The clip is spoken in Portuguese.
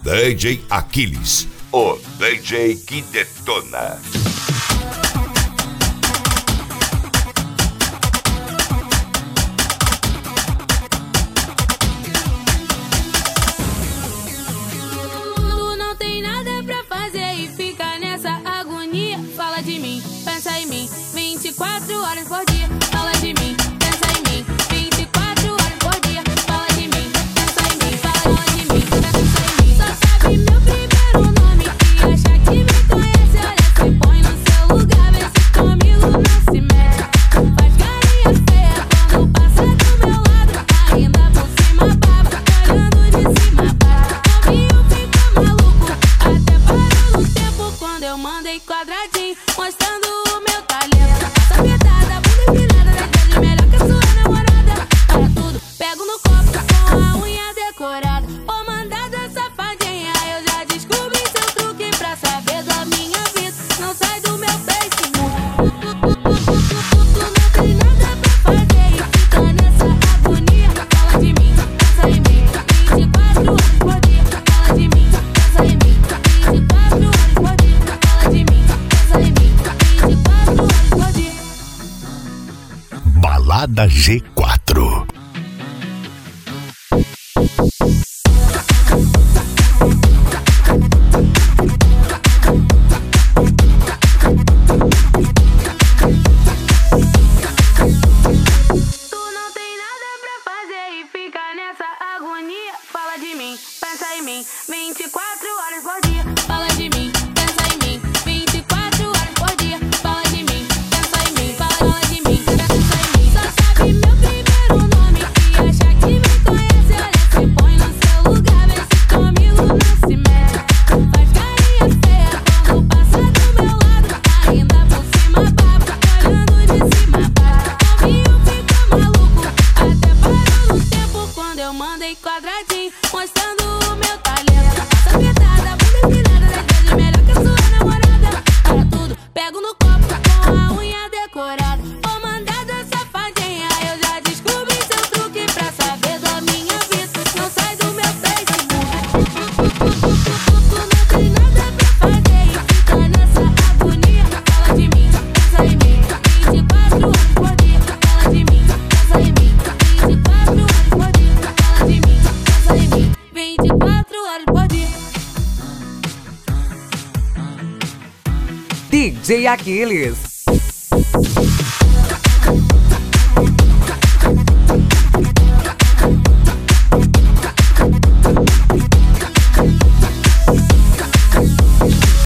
DJ Aquiles, o DJ que detona. Tu não tem nada pra fazer e fica nessa agonia. Fala de mim, pensa em mim, 24 horas por dia. Fala de mim, pensa em mim, 24 horas por dia. Fala de mim, pensa em mim, fala de mim, pensa em mim. Só sabe meu primeiro nome e acha que me conhece. Olha, se põe no seu lugar, vê se comigo não se mete. Faz carinha feia quando passa do meu lado. Ainda por cima baba, olhando de cima baba. Novinho fica maluco, até parou no tempo quando eu mandei quadradinho, mostrando o meu talento. Essa pitada, bunda empinada, das vezes melhor que a sua namorada. Para tudo, pego no copo com a unha decorada. Ô mandada safadinha, eu já descobri seu truque pra saber da minha vida. Não sai do meu Facebook. Tu não tem nada pra fazer e fica nessa agonia. Fala de mim, pensa em mim, 24 horas por dia. Fala de mim, pensa em mim, 24 horas por dia. Fala de mim, pensa em mim, 24 horas por dia. Balada G4. Tu não tem nada pra fazer e fica nessa agonia. Fala de mim, pensa em mim, 24 horas por dia. Fala de mim, pensa em mim, 24 horas por dia. Fala de mim, pensa em mim, fala de mim, pensa em mim. Só sabe meu primeiro nome e acha que me conhece. Olha, se põe no seu lugar, vê se comigo não se mete. Faz carinha feia quando passa do meu lado. Ainda por cima baba, olhando de cima baba. Novinho fica maluco, até parou no tempo quando eu mandei quadradinho, mostrando o meu talento. Essa pitada, bunda empinada, das vezes melhor que a sua namorada. Para tudo, pego no copo com a unha decorada. Ô mandada safadinha, eu já descobri seu truque pra saber da minha vida. Não sai do meu Facebook. Tu não tem nada pra fazer e fica nessa agonia. Fala de mim, pensa em mim, 24 horas por dia. Fala de mim, pensa em mim, 24 horas por dia. Fala de mim, pensa em mim, 24 horas por dia. DJ Aquiles.